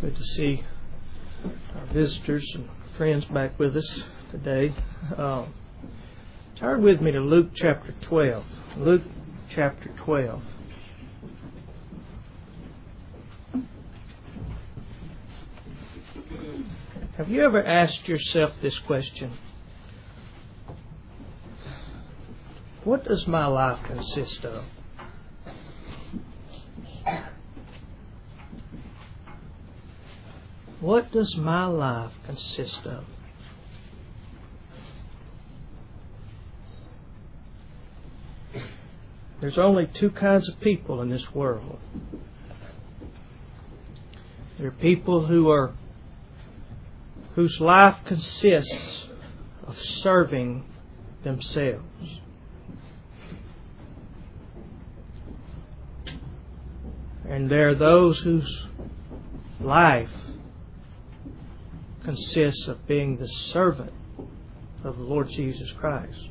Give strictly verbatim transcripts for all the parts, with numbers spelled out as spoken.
Good to see our visitors and friends back with us today. Uh, turn with me to Luke chapter twelve. Luke chapter twelve. Have you ever asked yourself this question? What does my life consist of? What does my life consist of? There's only two kinds of people in this world. There are people who are whose life consists of serving themselves. And there are those whose life consists of being the servant of the Lord Jesus Christ.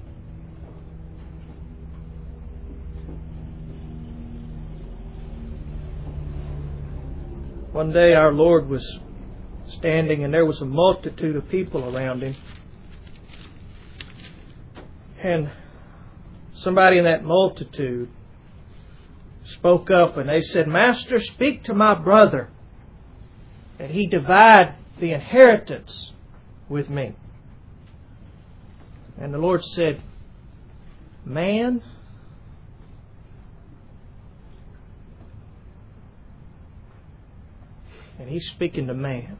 One day our Lord was standing and there was a multitude of people around Him. And somebody in that multitude spoke up and they said, "Master, speak to my brother that he divide the inheritance with me." And the Lord said, "Man, and He's speaking to man.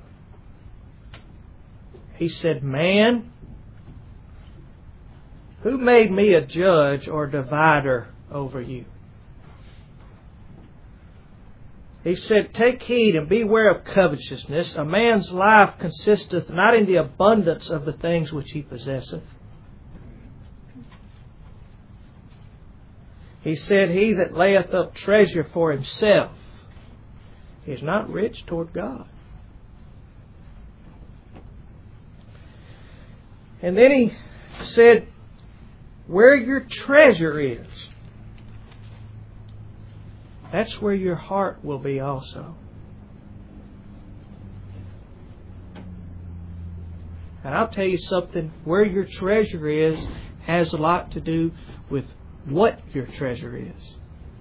He said, "Man, who made me a judge or divider over you?" He said, "Take heed and beware of covetousness. A man's life consisteth not in the abundance of the things which he possesseth." He said, "He that layeth up treasure for himself is not rich toward God." And then He said, "Where your treasure is, that's where your heart will be also." And I'll tell you something, where your treasure is has a lot to do with what your treasure is.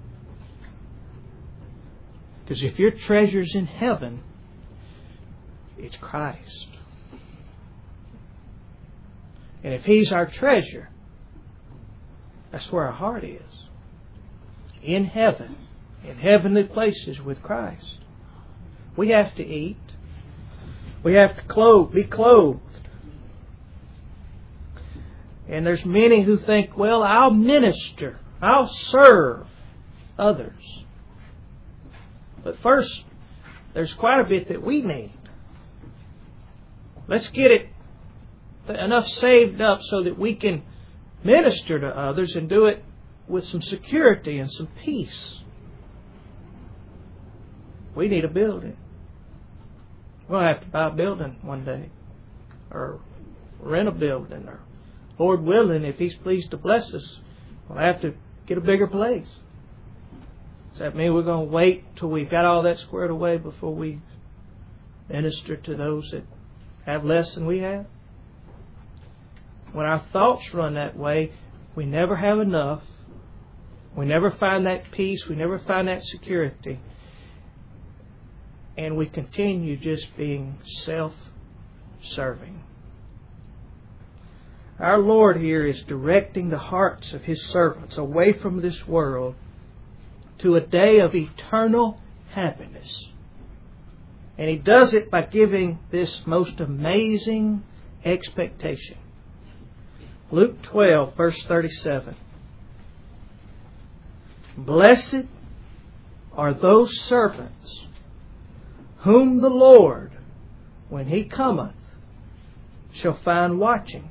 Because if your treasure's in heaven, it's Christ. And if He's our treasure, that's where our heart is. In heaven. In heavenly places with Christ. We have to eat. We have to clothe, be clothed. And there's many who think, well, I'll minister. I'll serve others. But first, there's quite a bit that we need. Let's get it enough saved up so that we can minister to others and do it with some security and some peace. We need a building. We'll have to buy a building one day. Or rent a building. Or, Lord willing, if He's pleased to bless us, we'll have to get a bigger place. Does that mean we're going to wait till we've got all that squared away before we minister to those that have less than we have? When our thoughts run that way, we never have enough. We never find that peace. We never find that security. And we continue just being self-serving. Our Lord here is directing the hearts of His servants away from this world to a day of eternal happiness. And He does it by giving this most amazing expectation. Luke twelve, verse thirty-seven. "Blessed are those servants whom the Lord, when He cometh, shall find watching.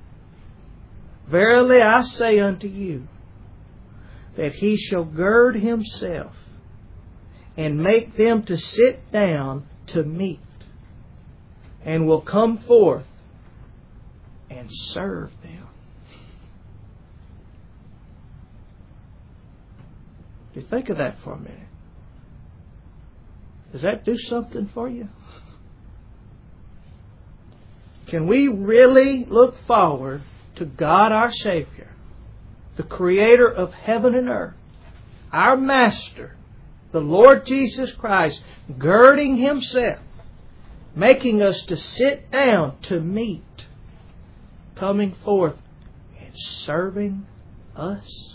Verily I say unto you, that He shall gird Himself and make them to sit down to meat, and will come forth and serve them." You think of that for a minute. Does that do something for you? can we really look forward to God our Savior, the Creator of heaven and earth, our Master, the Lord Jesus Christ, girding Himself, making us to sit down to meet, coming forth and serving us?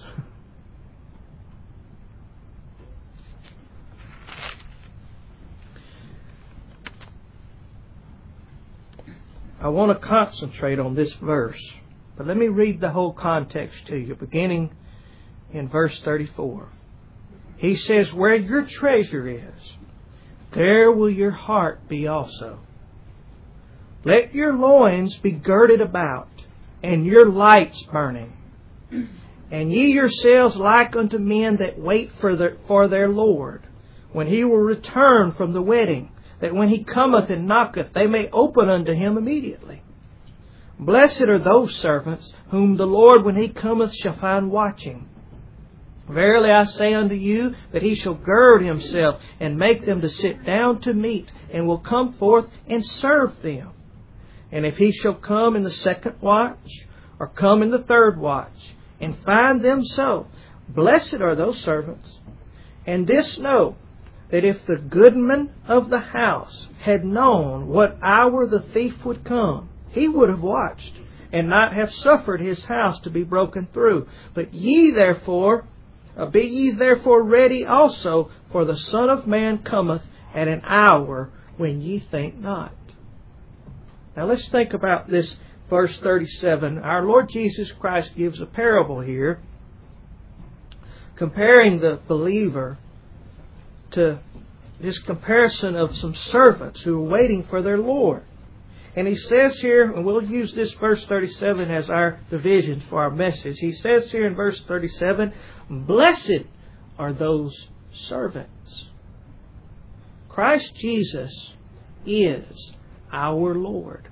I want to concentrate on this verse, but let me read the whole context to you, beginning in verse thirty-four. He says, where your treasure is, there will your heart be also. Let your loins be girded about, and your lights burning. And ye yourselves like unto men that wait for their, for their Lord, when He will return from the wedding, that when He cometh and knocketh, they may open unto Him immediately. Blessed are those servants, whom the Lord, when He cometh, shall find watching. Verily I say unto you, that He shall gird Himself, and make them to sit down to meat, and will come forth and serve them. And if He shall come in the second watch, or come in the third watch, and find them so, blessed are those servants. And this know, that if the goodman of the house had known what hour the thief would come, he would have watched, and not have suffered his house to be broken through. But ye therefore, uh, be ye therefore ready also, for the Son of Man cometh at an hour when ye think not. Now let's think about this verse thirty-seven. Our Lord Jesus Christ gives a parable here, comparing the believer to this comparison of some servants who are waiting for their Lord. And He says here, and we'll use this verse thirty-seven as our division for our message. He says here in verse thirty-seven, blessed are those servants. Christ Jesus is our Lord.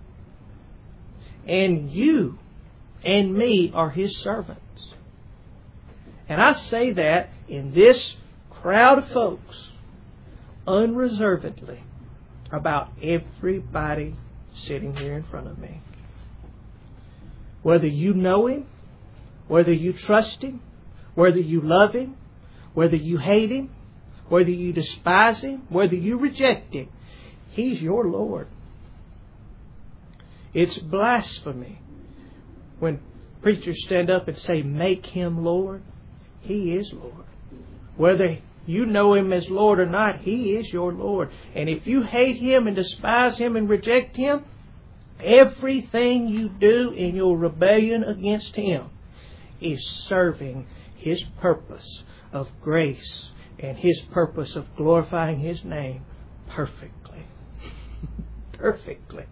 And you and me are His servants. And I say that in this crowd of folks, unreservedly, about everybody sitting here in front of me. Whether you know Him, whether you trust Him, whether you love Him, whether you hate Him, whether you despise Him, whether you reject Him, He's your Lord. It's blasphemy when preachers stand up and say, make Him Lord. He is Lord. Whether you know Him as Lord or not, He is your Lord. And if you hate Him and despise Him and reject Him, everything you do in your rebellion against Him is serving His purpose of grace and His purpose of glorifying His name perfectly. Perfectly.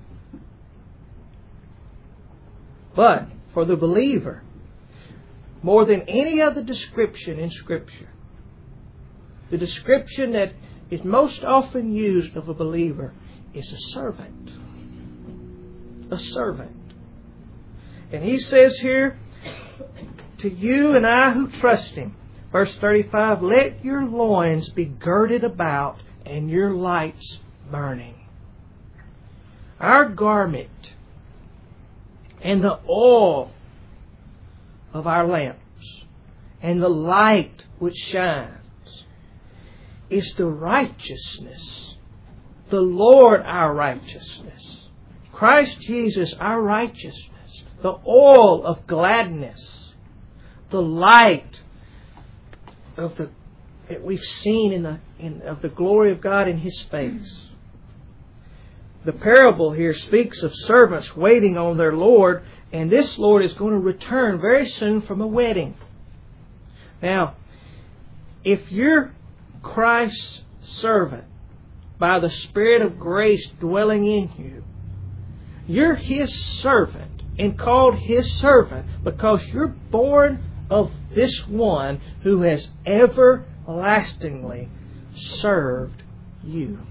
But for the believer, more than any other description in Scripture, the description that is most often used of a believer is a servant. A servant. And He says here, to you and I who trust Him, verse thirty-five, let your loins be girded about and your lights burning. Our garment and the oil of our lamps and the light which shines is the righteousness, the Lord our righteousness, Christ Jesus our righteousness, the oil of gladness, the light of the that we've seen in the in of the glory of God in His face. The parable here speaks of servants waiting on their Lord, and this Lord is going to return very soon from a wedding. Now, if you're Christ's servant by the Spirit of grace dwelling in you, you're His servant and called His servant because you're born of this one who has everlastingly served you.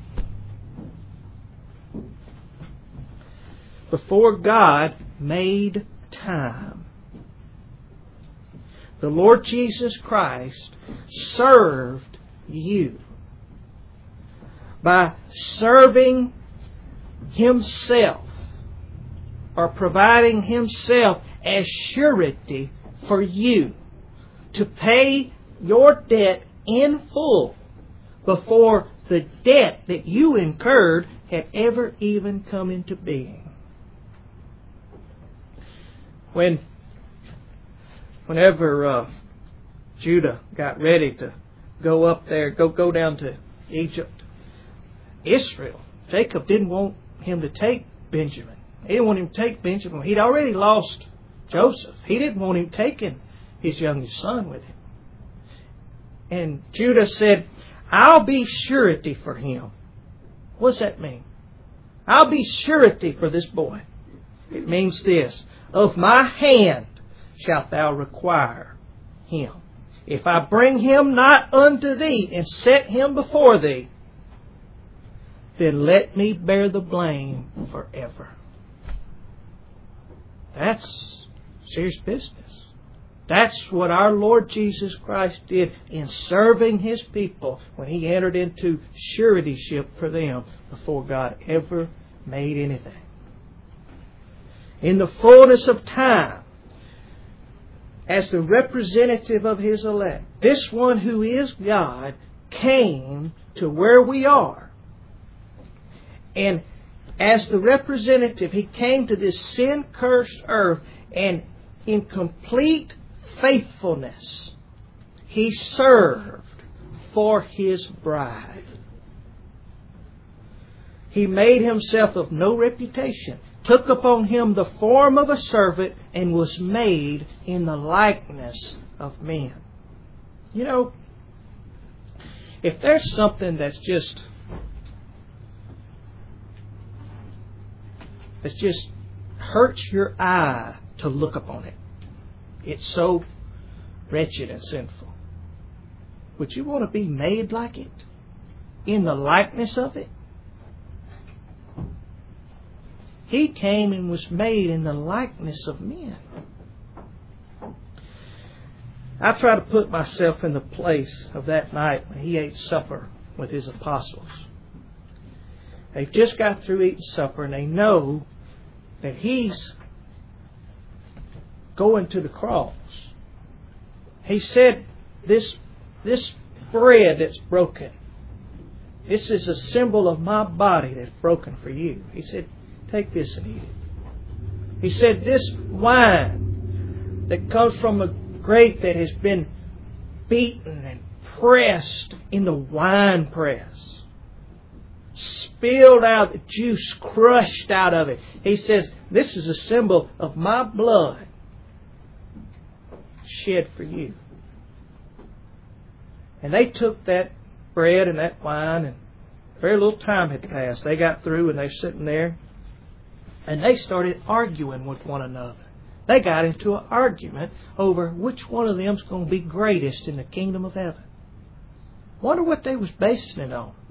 Before God made time, the Lord Jesus Christ served you by serving Himself or providing Himself as surety for you to pay your debt in full before the debt that you incurred had ever even come into being. When, whenever uh, Judah got ready to go up there, go go down to Egypt, Israel, Jacob didn't want him to take Benjamin. He didn't want him to take Benjamin. He'd already lost Joseph. He didn't want him taking his youngest son with him. And Judah said, I'll be surety for him. What does that mean? I'll be surety for this boy. It means this: of my hand shalt thou require him. If I bring him not unto thee and set him before thee, then let me bear the blame forever. That's serious business. That's what our Lord Jesus Christ did in serving His people when He entered into suretyship for them before God ever made anything. In the fullness of time, as the representative of His elect, this one who is God came to where we are. And as the representative, He came to this sin-cursed earth, and in complete faithfulness, He served for His bride. He made Himself of no reputation, took upon Him the form of a servant, and was made in the likeness of men. You know, if there's something that's just that just hurts your eye to look upon it, it's so wretched and sinful. Would you want to be made like it? In the likeness of it? He came and was made in the likeness of men. I try to put myself in the place of that night when He ate supper with His apostles. They've just got through eating supper, and they know that He's going to the cross. He said, this, this bread that's broken, this is a symbol of my body that's broken for you. He said, take this and eat it. He said, this wine that comes from a grape that has been beaten and pressed in the wine press, spilled out, the juice crushed out of it. He says, this is a symbol of my blood shed for you. And they took that bread and that wine, and very little time had passed. They got through, and they're sitting there, and they started arguing with one another. They got into an argument over which one of them's going to be greatest in the kingdom of heaven. Wonder what they was basing it on.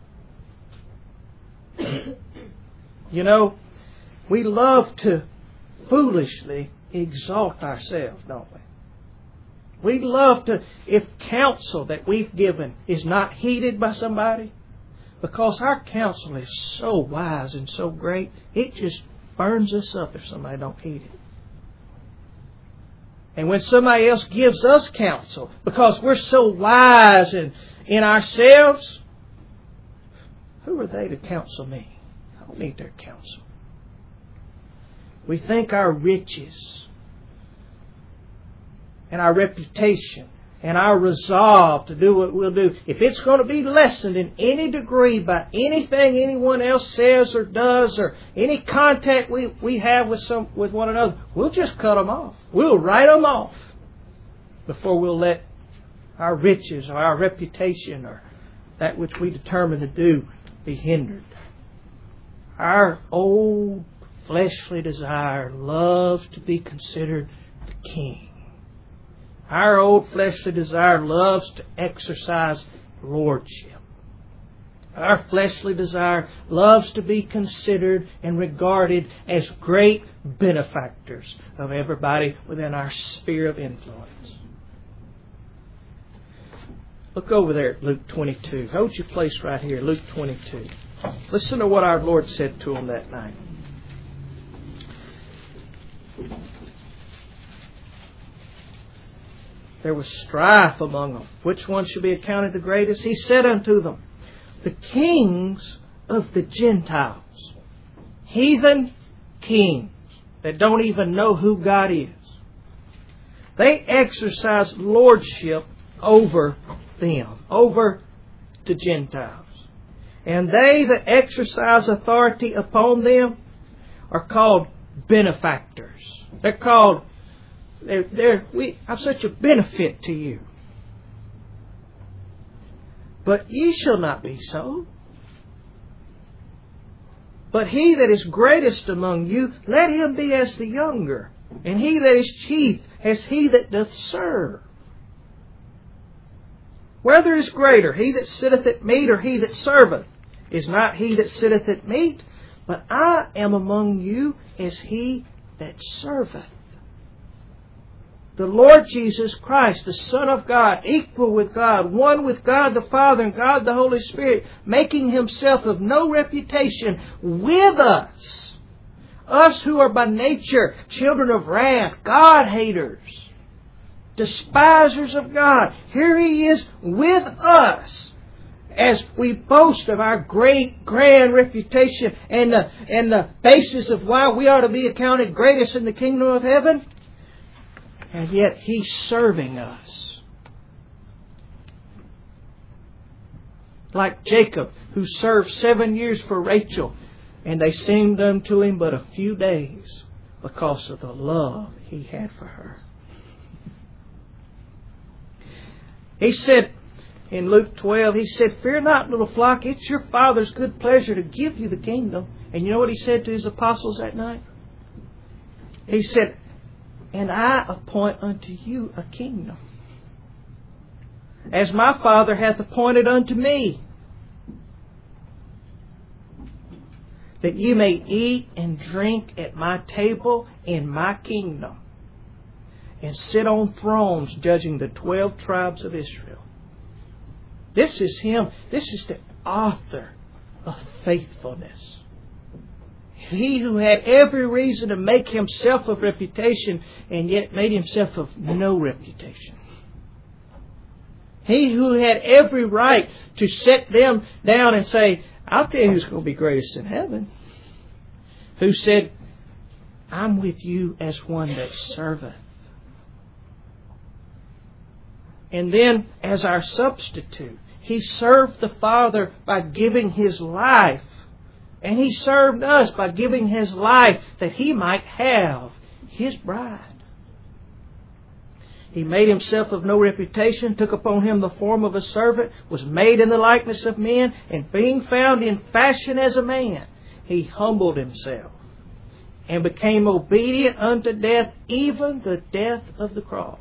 You know, we love to foolishly exalt ourselves, don't we? We love to, if counsel that we've given is not heeded by somebody, because our counsel is so wise and so great, it just burns us up if somebody don't heed it. And when somebody else gives us counsel, because we're so wise in, in ourselves, who are they to counsel me? I don't need their counsel. We think our riches and our reputation and our resolve to do what we'll do, if it's going to be lessened in any degree by anything anyone else says or does, or any contact we, we have with some with one another, we'll just cut them off. We'll write them off before we'll let our riches or our reputation or that which we determine to do be hindered. Our old fleshly desire loves to be considered the king. Our old fleshly desire loves to exercise lordship. Our fleshly desire loves to be considered and regarded as great benefactors of everybody within our sphere of influence. Look over there at Luke twenty-two. Hold your place right here, Luke twenty-two. Listen to what our Lord said to them that night. There was strife among them. Which one should be accounted the greatest? He said unto them, the kings of the Gentiles, heathen kings that don't even know who God is, they exercise lordship over them, over the Gentiles. And they that exercise authority upon them are called benefactors. They're called, they're, they're, we, I'm such a benefit to you. But ye shall not be so. But he that is greatest among you, let him be as the younger. And he that is chief, as he that doth serve. Whether is greater, he that sitteth at meat or he that serveth? Is not he that sitteth at meat? But I am among you as he that serveth. The Lord Jesus Christ, the Son of God, equal with God, one with God the Father and God the Holy Spirit, making Himself of no reputation with us. Us who are by nature children of wrath, God-haters, despisers of God. Here He is with us as we boast of our great, grand reputation and the, and the basis of why we are to be accounted greatest in the kingdom of heaven. And yet He's serving us. Like Jacob, who served seven years for Rachel, and they seemed unto him but a few days because of the love he had for her. He said in Luke twelve, He said, fear not, little flock, it's your Father's good pleasure to give you the kingdom. And you know what He said to His apostles that night? He said, and I appoint unto you a kingdom, as my Father hath appointed unto me, that ye may eat and drink at my table in my kingdom, and sit on thrones judging the twelve tribes of Israel. This is Him. This is the author of faithfulness. He who had every reason to make himself of reputation and yet made himself of no reputation. He who had every right to set them down and say, I'll tell you who's going to be greatest in heaven. Who said, I'm with you as one that serveth. And then as our substitute, He served the Father by giving His life. And He served us by giving His life that He might have His bride. He made Himself of no reputation, took upon Him the form of a servant, was made in the likeness of men, and being found in fashion as a man, He humbled Himself and became obedient unto death, even the death of the cross.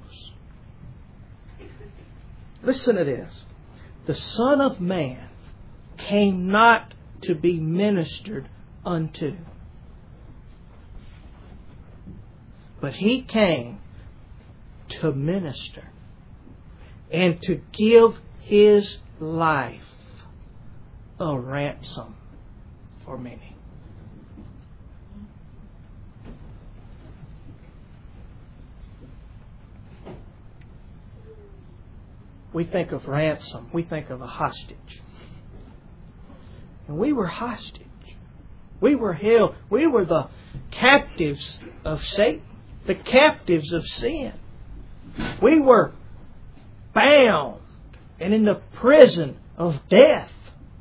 Listen to this. The Son of Man came not to be ministered unto, but He came to minister and to give His life a ransom for many. We think of ransom, we think of a hostage. And we were hostage. We were held. We were the captives of Satan. The captives of sin. We were bound and in the prison of death.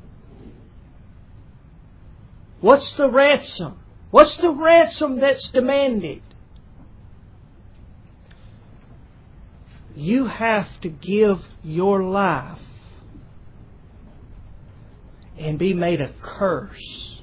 What's the ransom? What's the ransom that's demanded? You have to give your life and be made a curse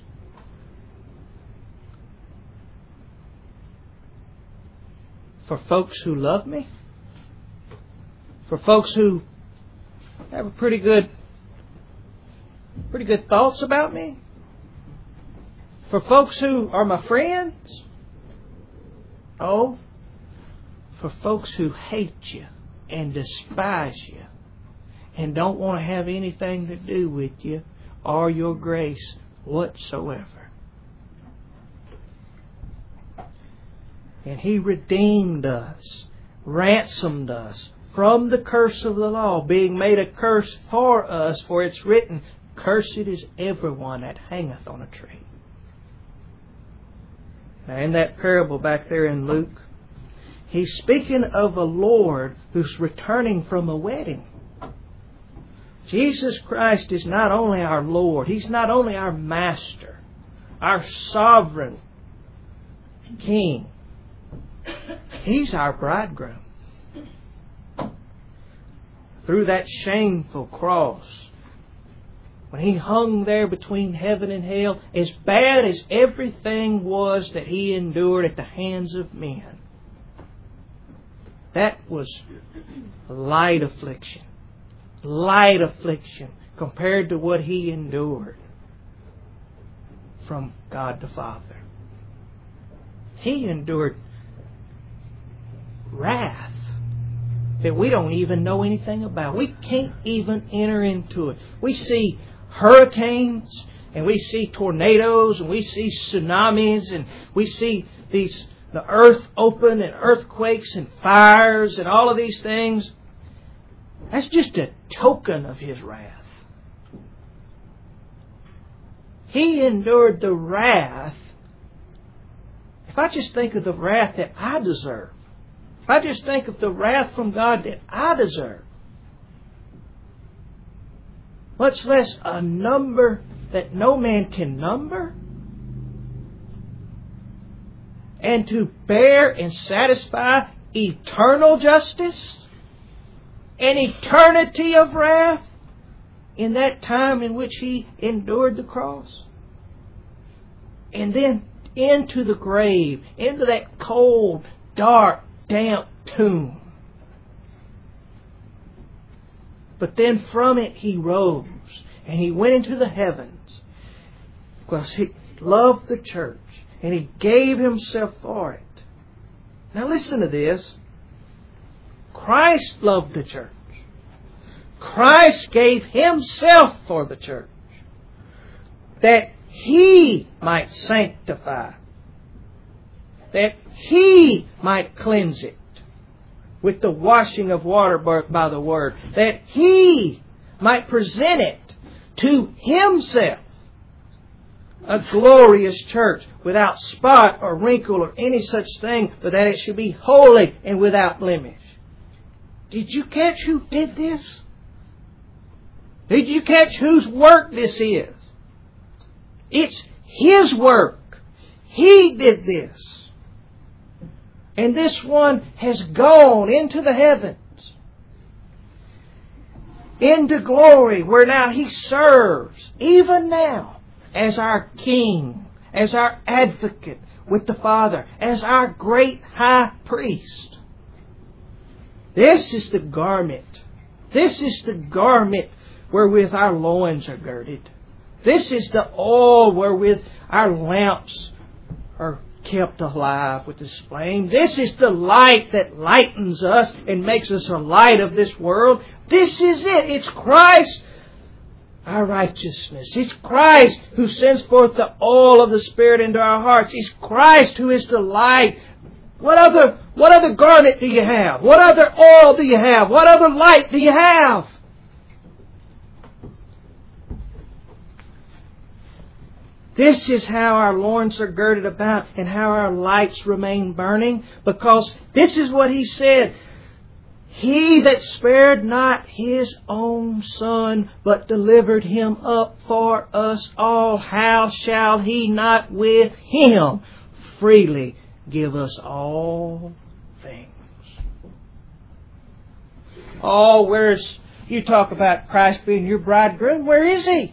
for folks who love me, for folks who have a pretty good, pretty good thoughts about me, for folks who are my friends. Oh, for folks who hate you and despise you and don't want to have anything to do with you or your grace whatsoever. And He redeemed us, ransomed us from the curse of the law, being made a curse for us, for it's written, cursed is everyone that hangeth on a tree. Now in that parable back there in Luke, He's speaking of a Lord who's returning from a wedding. Jesus Christ is not only our Lord, He's not only our Master, our sovereign King. He's our bridegroom. Through that shameful cross, when He hung there between heaven and hell, as bad as everything was that He endured at the hands of men, that was light affliction. Light affliction compared to what He endured from God the Father. He endured wrath that we don't even know anything about. We can't even enter into it. We see hurricanes, and we see tornadoes, and we see tsunamis, and we see these the earth open, and earthquakes, and fires, and all of these things. That's just a token of His wrath. He endured the wrath. If I just think of the wrath that I deserve, if I just think of the wrath from God that I deserve, much less a number that no man can number, and to bear and satisfy eternal justice, an eternity of wrath in that time in which He endured the cross. And then into the grave, into that cold, dark, damp tomb. But then from it He rose and He went into the heavens because He loved the church and He gave Himself for it. Now listen to this. Christ loved the church. Christ gave Himself for the church, that He might sanctify, that He might cleanse it with the washing of water by the Word, that He might present it to Himself, a glorious church without spot or wrinkle or any such thing, but that it should be holy and without blemish. Did you catch who did this? Did you catch whose work this is? It's His work. He did this. And this one has gone into the heavens, into glory, where now He serves, even now, as our King, as our advocate with the Father, as our great high priest. This is the garment. This is the garment wherewith our loins are girded. This is the oil wherewith our lamps are kept alive with this flame. This is the light that lightens us and makes us a light of this world. This is it. It's Christ, our righteousness. It's Christ who sends forth the oil of the Spirit into our hearts. It's Christ who is the light. What other, what other garment do you have? What other oil do you have? What other light do you have? This is how our loins are girded about and how our lights remain burning, because this is what He said. He that spared not His own Son, but delivered Him up for us all, how shall He not with Him freely give us all things? Oh, where's, you talk about Christ being your bridegroom, where is He?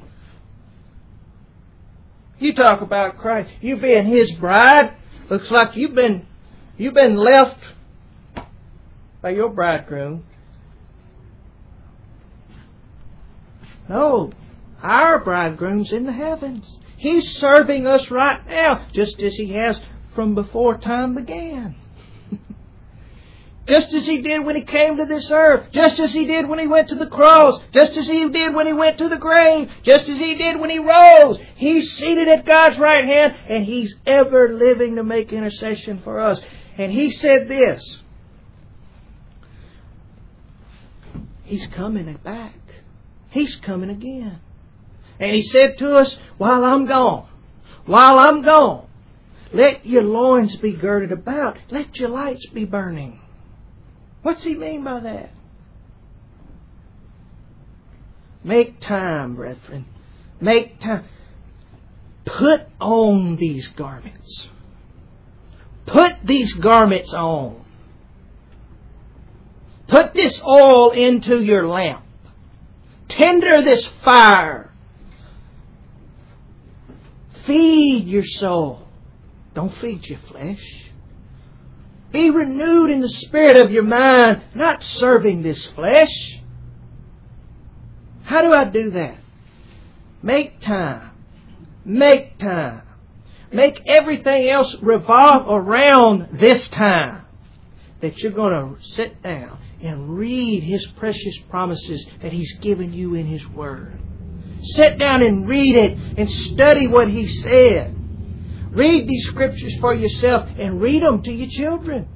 You talk about Christ, you being His bride. Looks like you've been you've been left by your bridegroom. No, our bridegroom's in the heavens. He's serving us right now, just as He has from before time began. Just as He did when He came to this earth. Just as He did when He went to the cross. Just as He did when He went to the grave. Just as He did when He rose. He's seated at God's right hand, and He's ever living to make intercession for us. And He said this. He's coming back. He's coming again. And He said to us, while I'm gone, while I'm gone, let your loins be girded about. Let your lights be burning. What's He mean by that? Make time, brethren. Make time. Put on these garments. Put these garments on. Put this oil into your lamp. Tender this fire. Feed your soul. Don't feed your flesh. Be renewed in the spirit of your mind, not serving this flesh. How do I do that? Make time. Make time. Make everything else revolve around this time. That you're going to sit down and read His precious promises that He's given you in His Word. Sit down and read it and study what He said. Read these scriptures for yourself and read them to your children.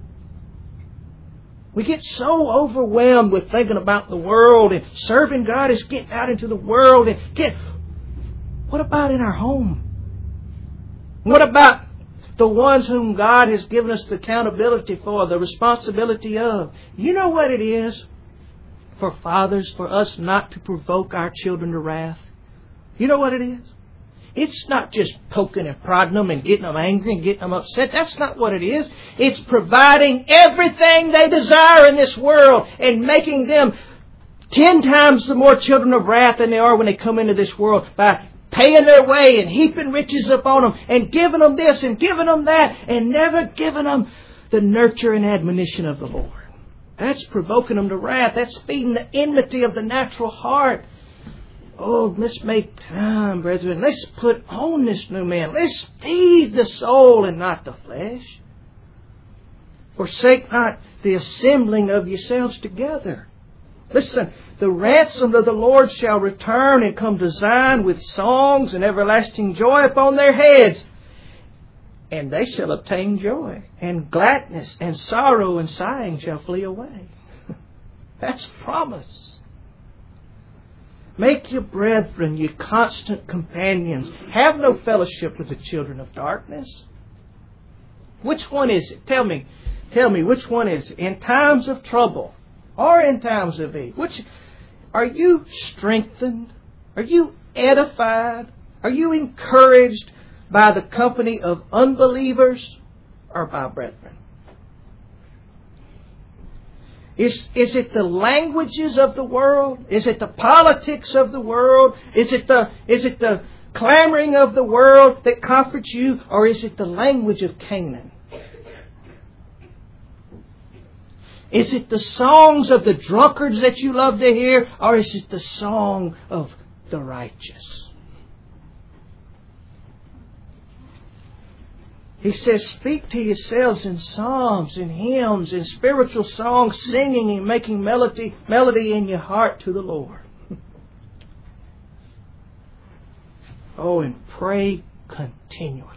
We get so overwhelmed with thinking about the world, and serving God is getting out into the world. And get, what about in our home? What about the ones whom God has given us the accountability for, the responsibility of? You know what it is for fathers, for us not to provoke our children to wrath? You know what it is? It's not just poking and prodding them and getting them angry and getting them upset. That's not what it is. It's providing everything they desire in this world and making them ten times the more children of wrath than they are when they come into this world by paying their way and heaping riches upon them and giving them this and giving them that and never giving them the nurture and admonition of the Lord. That's provoking them to wrath. That's feeding the enmity of the natural heart. Oh, let's make time, brethren. Let's put on this new man. Let's feed the soul and not the flesh. Forsake not the assembling of yourselves together. Listen, the ransomed of the Lord shall return and come to Zion with songs and everlasting joy upon their heads. And they shall obtain joy, and gladness, and sorrow, and sighing shall flee away. That's promise. Make your brethren your constant companions. Have no fellowship with the children of darkness. Which one is it? Tell me. Tell me, which one is it? In times of trouble or in times of ease? Which, are you strengthened? Are you edified? Are you encouraged by the company of unbelievers or by brethren? Is, is it the languages of the world? Is it the politics of the world? Is it the, is it the clamoring of the world that comforts you? Or is it the language of Canaan? Is it the songs of the drunkards that you love to hear? Or is it the song of the righteous? He says, speak to yourselves in psalms and hymns and spiritual songs, singing and making melody, melody in your heart to the Lord. Oh, and pray continually.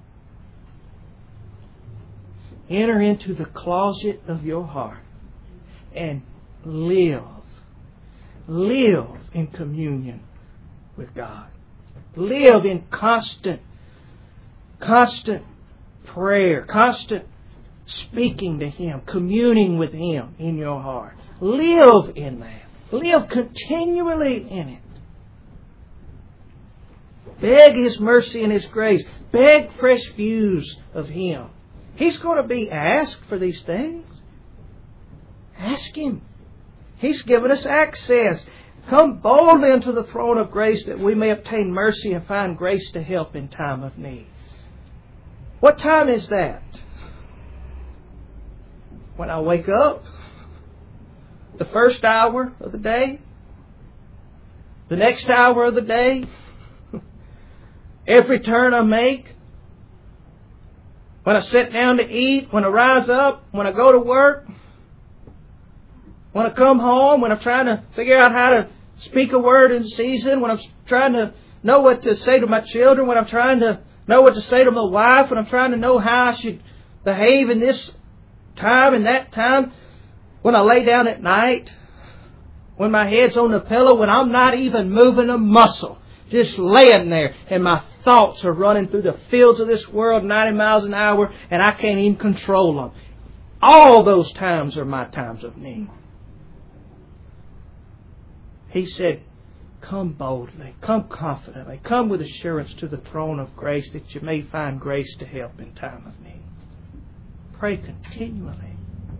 Enter into the closet of your heart and live. Live in communion with God. Live in constant, constant prayer, constant speaking to Him, communing with Him in your heart. Live in that. Live continually in it. Beg His mercy and His grace. Beg fresh views of Him. He's going to be asked for these things. Ask Him. He's given us access. Come boldly unto the throne of grace that we may obtain mercy and find grace to help in time of need. What time is that? When I wake up? The first hour of the day? The next hour of the day? Every turn I make? When I sit down to eat? When I rise up? When I go to work? When I come home? When I'm trying to figure out how to speak a word in season? When I'm trying to know what to say to my children? When I'm trying to know what to say to my wife, when I'm trying to know how I should behave in this time and that time, when I lay down at night, when my head's on the pillow, when I'm not even moving a muscle, just laying there and my thoughts are running through the fields of this world ninety miles an hour and I can't even control them. All those times are my times of need. He said, come boldly, come confidently, come with assurance to the throne of grace that you may find grace to help in time of need. Pray continually.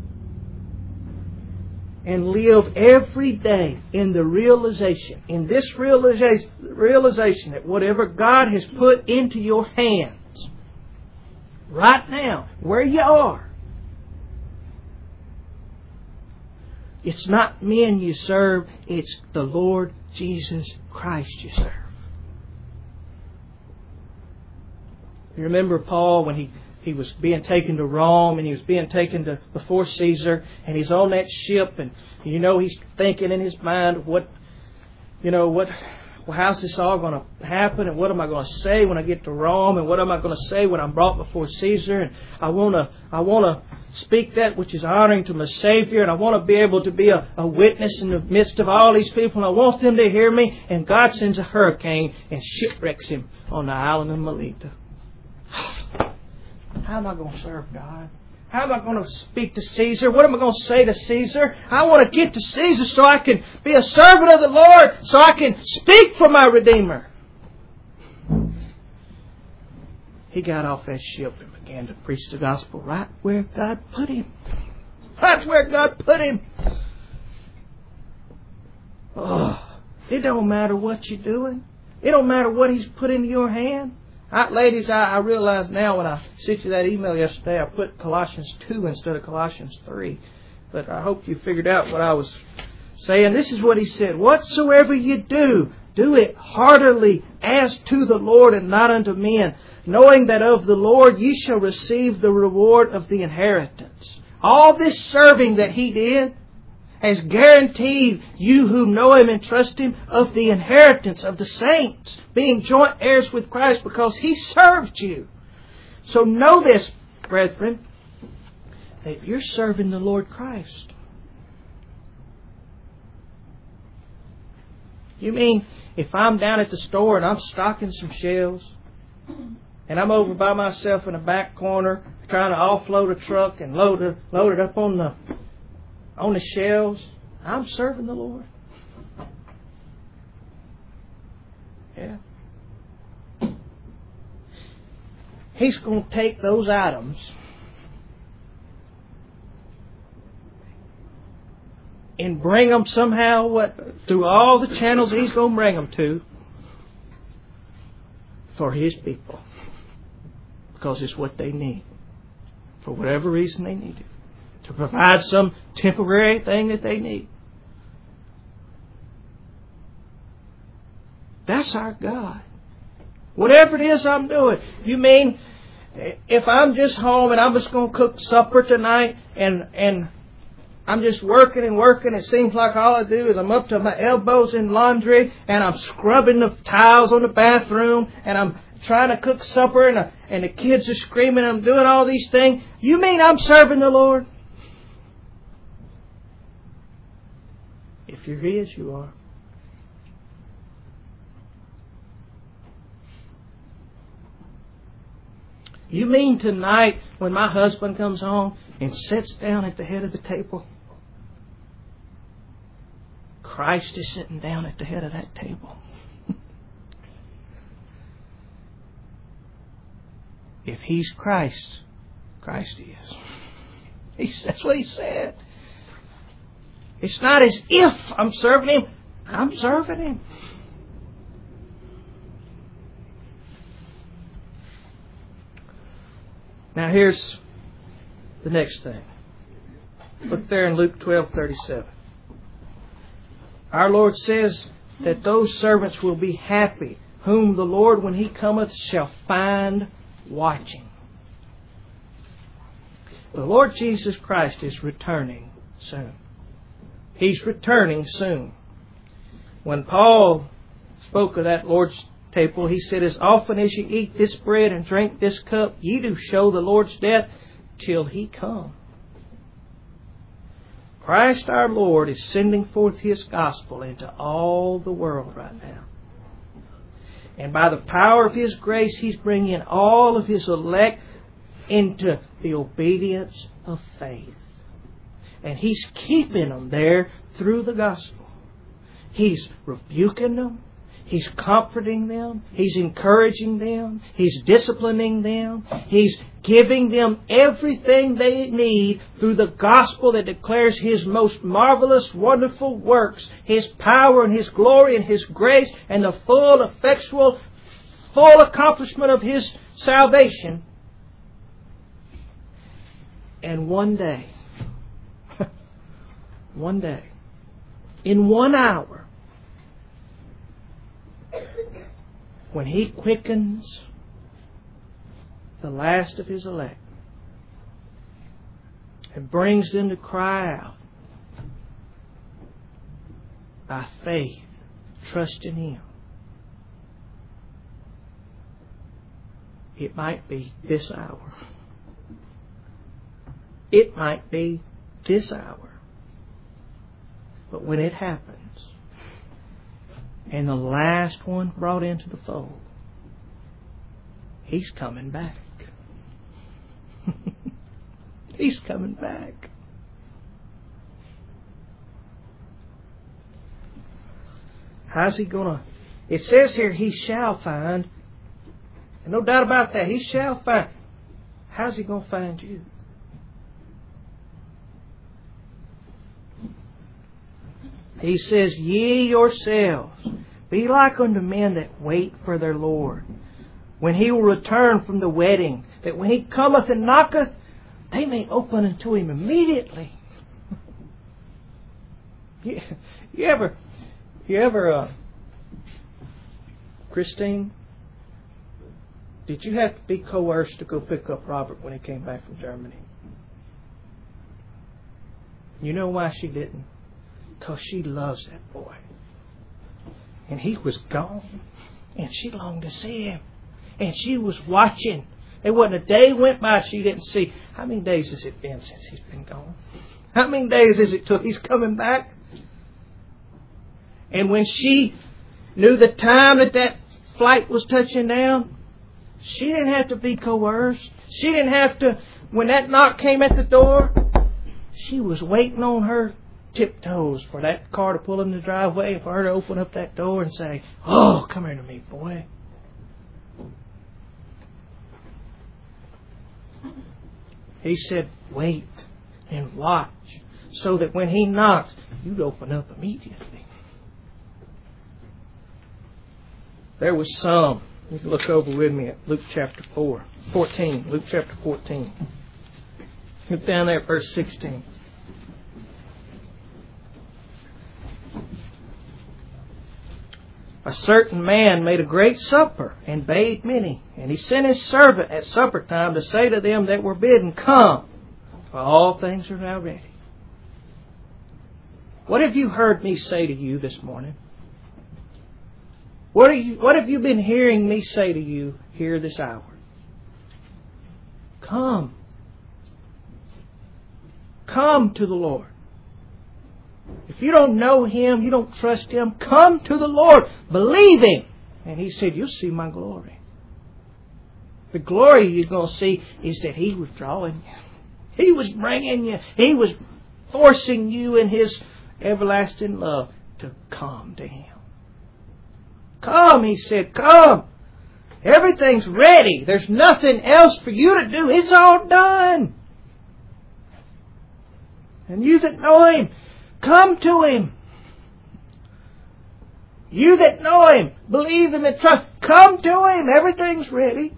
And live every day in the realization, in this realization, realization that whatever God has put into your hands, right now, where you are, it's not men you serve, it's the Lord Jesus Christ you serve. You remember Paul when he, he was being taken to Rome and he was being taken to before Caesar and he's on that ship and you know he's thinking in his mind what you know what well, how's this all going to happen and what am I going to say when I get to Rome and what am I going to say when I'm brought before Caesar, and I want to I want to speak that which is honoring to my Savior, and I want to be able to be a, a witness in the midst of all these people, and I want them to hear me, and God sends a hurricane and shipwrecks him on the island of Melita. How am I going to serve God? How am I going to speak to Caesar? What am I going to say to Caesar? I want to get to Caesar so I can be a servant of the Lord, so I can speak for my Redeemer. He got off that ship and began to preach the gospel right where God put him. That's where God put him. Oh, it don't matter what you're doing. It don't matter what He's put into your hand. I, ladies, I, I realize now when I sent you that email yesterday, I put Colossians two instead of Colossians three. But I hope you figured out what I was saying. This is what he said. Whatsoever you do, do it heartily as to the Lord and not unto men, knowing that of the Lord ye shall receive the reward of the inheritance. All this serving that he did has guaranteed you who know Him and trust Him of the inheritance of the saints, being joint heirs with Christ, because He served you. So know this, brethren, that you're serving the Lord Christ. You mean if I'm down at the store and I'm stocking some shelves and I'm over by myself in the back corner trying to offload a truck and load it, load it up on the on the shelves, I'm serving the Lord. Yeah. He's going to take those items and bring them somehow what through all the channels He's going to bring them to for His people, because it's what they need for whatever reason they need it, to provide some temporary thing that they need. That's our God. Whatever it is I'm doing. You mean if I'm just home and I'm just going to cook supper tonight and and I'm just working and working, it seems like all I do is I'm up to my elbows in laundry and I'm scrubbing the tiles on the bathroom and I'm trying to cook supper and, uh, and the kids are screaming, I'm doing all these things. You mean I'm serving the Lord? If you're His, you are. You mean tonight when my husband comes home and sits down at the head of the table, Christ is sitting down at the head of that table? If He's Christ, Christ is. He's, that's what He said. It's not as if I'm serving Him. I'm serving Him. Now here's the next thing. Look there in Luke twelve thirty-seven. Our Lord says that those servants will be happy, whom the Lord, when He cometh, shall find watching. The Lord Jesus Christ is returning soon. He's returning soon. When Paul spoke of that Lord's table, he said, as often as you eat this bread and drink this cup, ye do show the Lord's death till He come. Christ our Lord is sending forth His gospel into all the world right now. And by the power of His grace, He's bringing all of His elect into the obedience of faith. And He's keeping them there through the gospel. He's rebuking them. He's comforting them. He's encouraging them. He's disciplining them. He's giving them everything they need through the gospel that declares His most marvelous, wonderful works, His power and His glory and His grace and the full, effectual, full accomplishment of His salvation. And one day, one day, in one hour, when He quickens the last of His elect and brings them to cry out by faith, trust in Him, it might be this hour. It might be this hour. But when it happens, and the last one brought into the fold, He's coming back. He's coming back. How's He going to... It says here, He shall find. And no doubt about that. He shall find. How's He going to find you? He says, ye yourselves be like unto men that wait for their Lord, when He will return from the wedding, that when He cometh and knocketh, they may open unto Him immediately. you, you ever, you ever, uh, Christine, did you have to be coerced to go pick up Robert when he came back from Germany? You know why she didn't? Because she loves that boy. And he was gone. And she longed to see him. And she was watching. There wasn't a day went by she didn't see. How many days has it been since he's been gone? How many days has it took? He's coming back. And when she knew the time that that flight was touching down, she didn't have to be coerced. She didn't have to, when that knock came at the door, she was waiting on her tiptoes for that car to pull in the driveway and for her to open up that door and say, oh, come here to me, boy. He said, wait and watch so that when He knocks, you'd open up immediately. There was some. You can look over with me at Luke chapter four, fourteen. Luke chapter fourteen. Look down there at verse sixteen. A certain man made a great supper and bade many. And he sent his servant at supper time to say to them that were bidden, come, for all things are now ready. What have you heard me say to you this morning? What, are you, what have you been hearing me say to you here this hour? Come. Come to the Lord. If you don't know Him, you don't trust Him, come to the Lord. Believe Him. And He said, you'll see my glory. The glory you're going to see is that He was drawing you. He was bringing you. He was forcing you in His everlasting love to come to Him. Come, He said, come. Everything's ready. There's nothing else for you to do. It's all done. And you that know Him, come to Him. You that know Him, believe Him and trust, come to Him. Everything's ready.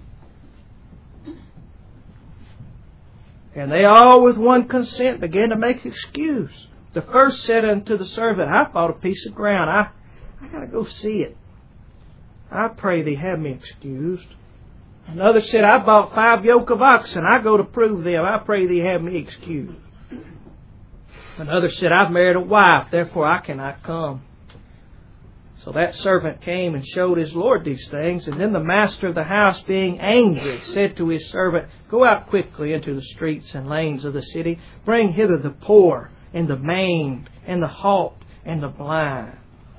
And they all with one consent began to make excuse. The first said unto the servant, I bought a piece of ground. I, I got to go see it. I pray thee have me excused. Another said, I bought five yoke of oxen. I go to prove them. I pray thee have me excused. Another said, I've married a wife, therefore I cannot come. So that servant came and showed his lord these things. And then the master of the house, being angry, said to his servant, Go out quickly into the streets and lanes of the city. Bring hither the poor and the maimed and the halt and the blind.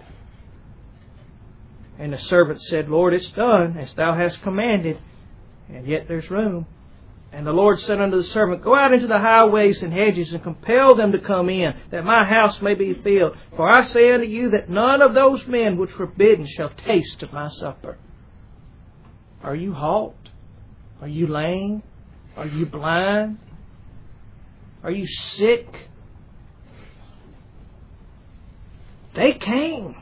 And the servant said, Lord, it's done as thou hast commanded, and yet there's room. And the Lord said unto the servant, Go out into the highways and hedges, and compel them to come in, that my house may be filled. For I say unto you that none of those men which were bidden shall taste of my supper. Are you halt? Are you lame? Are you blind? Are you sick? They came.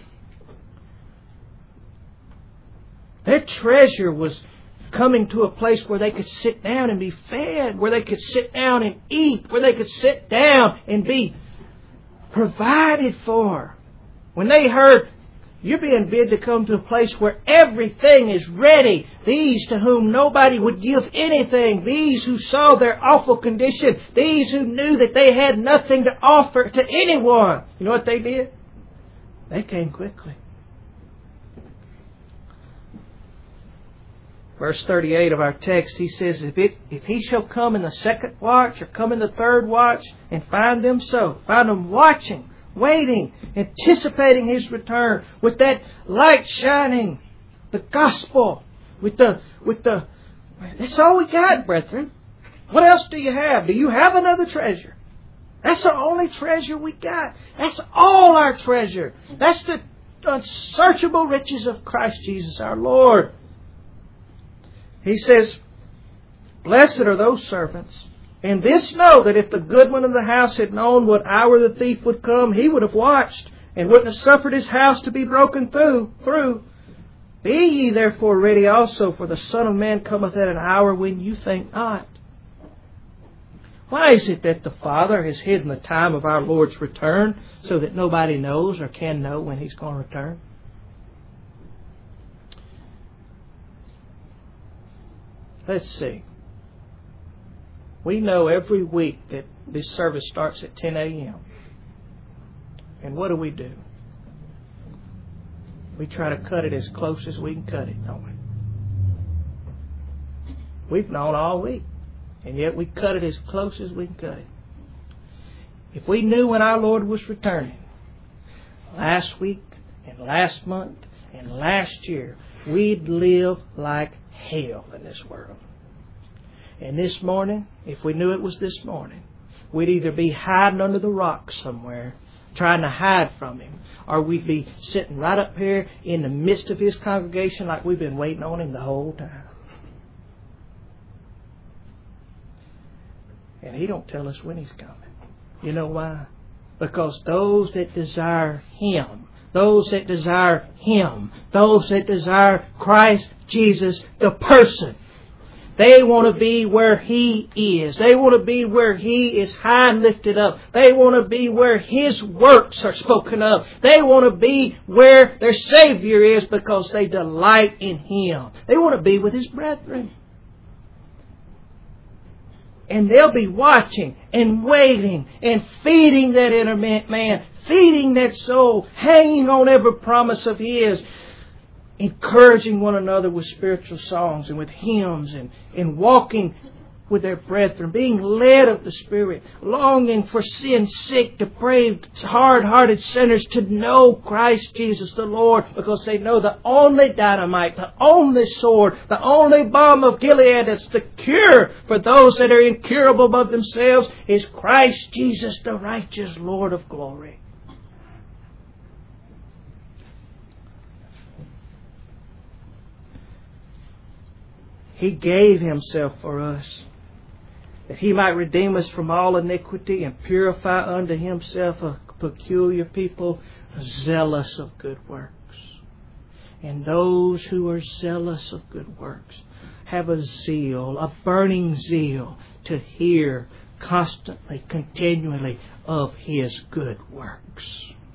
Their treasure was coming to a place where they could sit down and be fed, where they could sit down and eat, where they could sit down and be provided for. When they heard, you're being bid to come to a place where everything is ready, these to whom nobody would give anything, these who saw their awful condition, these who knew that they had nothing to offer to anyone, you know what they did? They came quickly. Verse thirty-eight of our text, he says, if, it, if he shall come in the second watch or come in the third watch and find them so, find them watching, waiting, anticipating his return, with that light shining, the gospel, with the, with the, that's all we got, brethren. What else do you have? Do you have another treasure? That's the only treasure we got. That's all our treasure. That's the unsearchable riches of Christ Jesus our Lord. He says, Blessed are those servants. And this know that if the goodman of the house had known what hour the thief would come, he would have watched and wouldn't have suffered his house to be broken through. through. Be ye therefore ready also, for the Son of Man cometh at an hour when you think not. Why is it that the Father has hidden the time of our Lord's return so that nobody knows or can know when He's going to return? Let's see. We know every week that this service starts at ten a.m. And what do we do? We try to cut it as close as we can cut it, don't we? We've known all week, and yet we cut it as close as we can cut it. If we knew when our Lord was returning, last week and last month and last year, we'd live like hell in this world. And this morning, if we knew it was this morning, we'd either be hiding under the rock somewhere, trying to hide from Him, or we'd be sitting right up here in the midst of His congregation like we've been waiting on Him the whole time. And He don't tell us when He's coming. You know why? Because those that desire Him, those that desire Him, those that desire Christ Jesus, the person, they want to be where He is. They want to be where He is high and lifted up. They want to be where His works are spoken of. They want to be where their Savior is because they delight in Him. They want to be with His brethren. And they'll be watching and waiting and feeding that inner man, feeding that soul, hanging on every promise of His, encouraging one another with spiritual songs and with hymns, and, and walking with their brethren, being led of the Spirit, longing for sin-sick, depraved, hard-hearted sinners to know Christ Jesus the Lord, because they know the only dynamite, the only sword, the only balm of Gilead that's the cure for those that are incurable above themselves is Christ Jesus, the righteous Lord of glory. He gave Himself for us, that He might redeem us from all iniquity and purify unto Himself a peculiar people, zealous of good works. And those who are zealous of good works have a zeal, a burning zeal, to hear constantly, continually of His good works.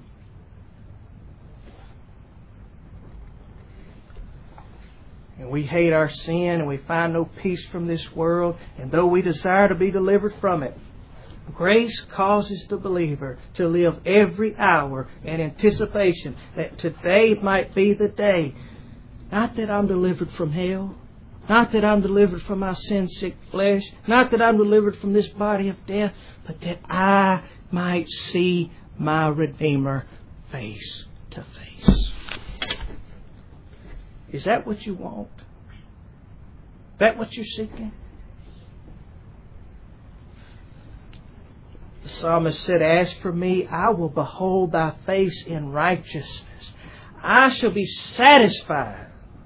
And we hate our sin, and we find no peace from this world. And though we desire to be delivered from it, Grace causes the believer to live every hour in anticipation that today might be the day. Not that I'm delivered from hell. Not that I'm delivered from my sin-sick flesh. Not that I'm delivered from this body of death. But that I might see my Redeemer face to face. Is that what you want? Is that what you're seeking? The psalmist said, "As for me, I will behold thy face in righteousness. I shall be satisfied."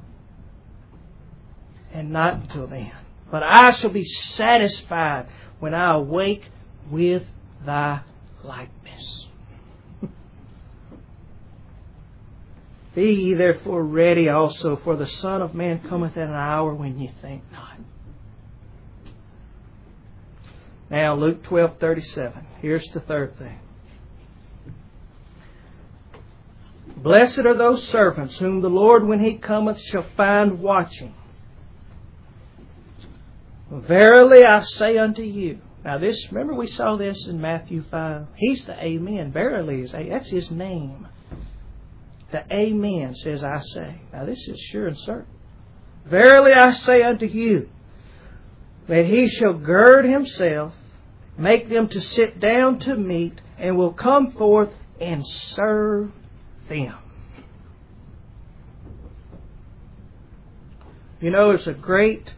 And not until then. But I shall be satisfied when I awake with thy likeness. Be ye therefore ready also, for the Son of Man cometh at an hour when ye think not. Now, Luke twelve thirty-seven. Here's the third thing. Blessed are those servants whom the Lord, when He cometh, shall find watching. Verily I say unto you. Now this, remember we saw this in Matthew five. He's the Amen. Verily is a, that's His name. The Amen says, I say. Now this is sure and certain. Verily I say unto you, that He shall gird Himself, make them to sit down to meat, and will come forth and serve them. You know, it's a great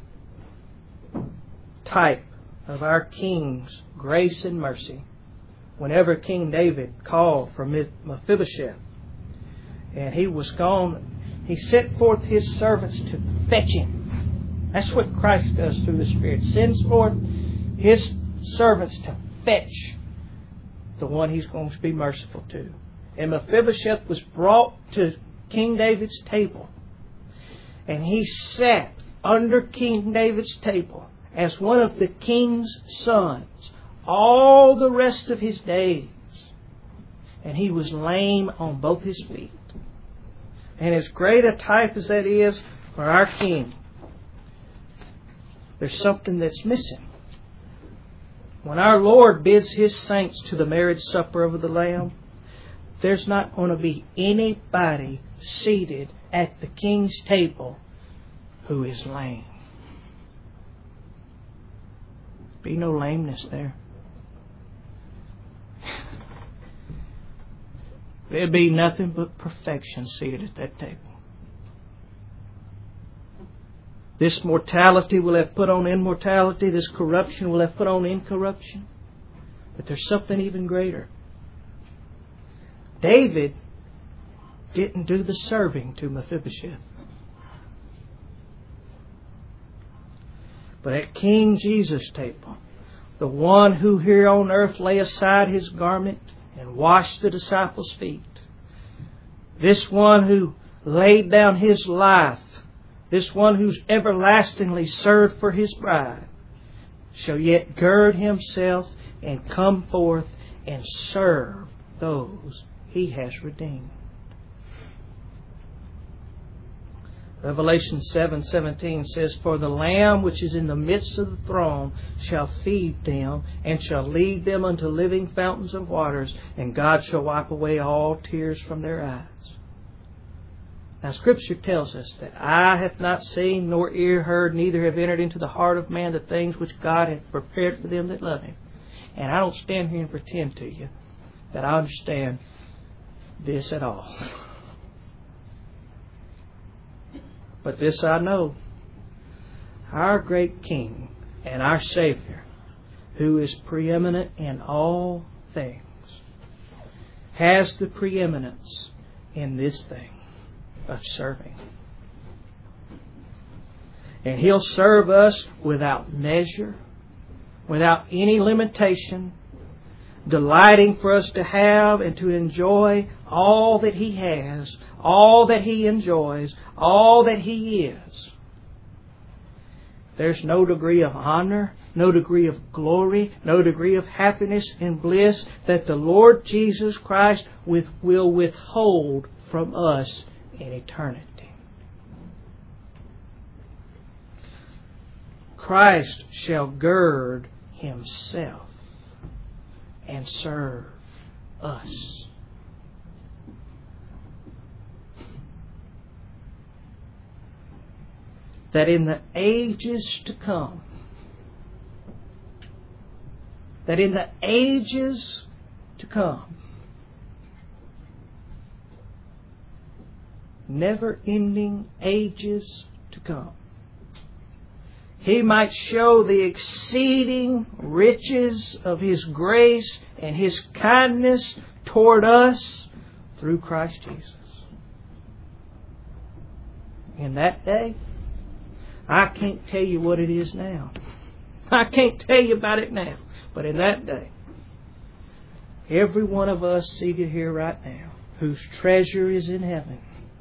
type of our King's grace and mercy. Whenever King David called for Mephibosheth, and he was gone, he sent forth his servants to fetch him. That's what Christ does through the Spirit. Sends forth His servants to fetch the one He's going to be merciful to. And Mephibosheth was brought to King David's table. And he sat under King David's table as one of the king's sons all the rest of his days. And he was lame on both his feet. And as great a type as that is for our King, there's something that's missing. When our Lord bids His saints to the marriage supper of the Lamb, there's not going to be anybody seated at the King's table who is lame. Be no lameness there. There'll be nothing but perfection seated at that table. This mortality will have put on immortality. This corruption will have put on incorruption. But there's something even greater. David didn't do the serving to Mephibosheth. But at King Jesus' table, the one who here on earth lay aside his garment and washed the disciples' feet, this one who laid down His life, this one who's everlastingly served for His bride, shall yet gird Himself and come forth and serve those He has redeemed. Revelation seven seventeen says, "For the Lamb which is in the midst of the throne shall feed them, and shall lead them unto living fountains of waters, and God shall wipe away all tears from their eyes." Now Scripture tells us that eye hath not seen, nor ear heard, neither have entered into the heart of man the things which God hath prepared for them that love Him. And I don't stand here and pretend to you that I understand this at all. But this I know. Our great King and our Savior, who is preeminent in all things, has the preeminence in this thing of serving. And He'll serve us without measure, without any limitation, delighting for us to have and to enjoy all that He has, all that He enjoys, all that He is. There's no degree of honor, no degree of glory, no degree of happiness and bliss that the Lord Jesus Christ with, will withhold from us in eternity. Christ shall gird Himself. and serve us. That in the ages to come, that in the ages to come, never-ending ages to come, He might show the exceeding riches of His grace and His kindness toward us through Christ Jesus. In that day, I can't tell you what it is now. I can't tell you about it now. But in that day, every one of us seated here right now, whose treasure is in heaven,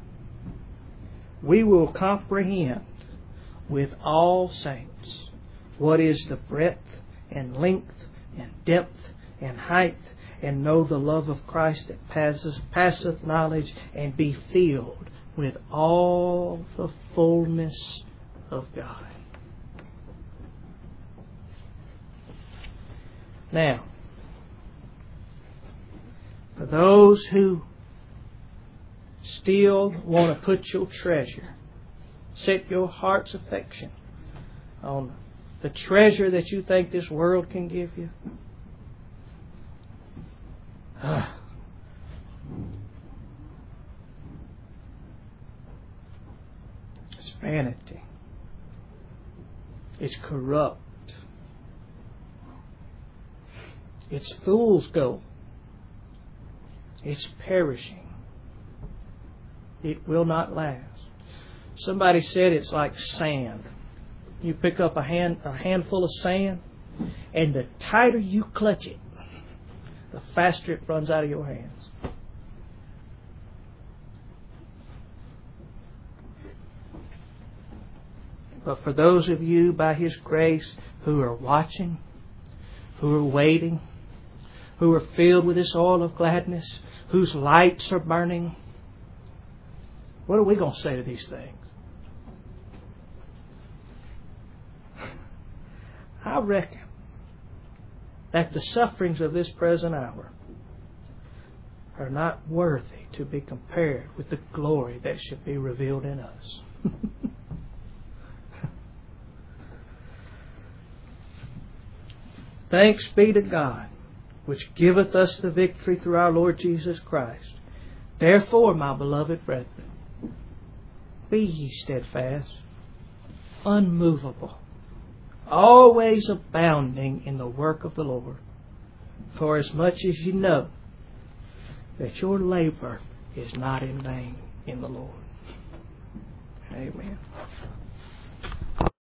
we will comprehend with all saints what is the breadth and length and depth and height, and know the love of Christ that passeth, passeth knowledge, and be filled with all the fullness of God. Now, for those who still want to put your treasure, set your heart's affection on the treasure that you think this world can give you, ah, it's vanity. It's corrupt. It's fool's gold. It's perishing. It will not last. Somebody said it's like sand. You pick up a hand a handful of sand, and the tighter you clutch it, the faster it runs out of your hands. But for those of you, by His grace, who are watching, who are waiting, who are filled with this oil of gladness, whose lights are burning, what are we going to say to these things? I reckon that the sufferings of this present hour are not worthy to be compared with the glory that should be revealed in us. Thanks be to God, which giveth us the victory through our Lord Jesus Christ. Therefore, my beloved brethren, be ye steadfast, unmovable, always abounding in the work of the Lord, for as much as you know that your labor is not in vain in the Lord. Amen.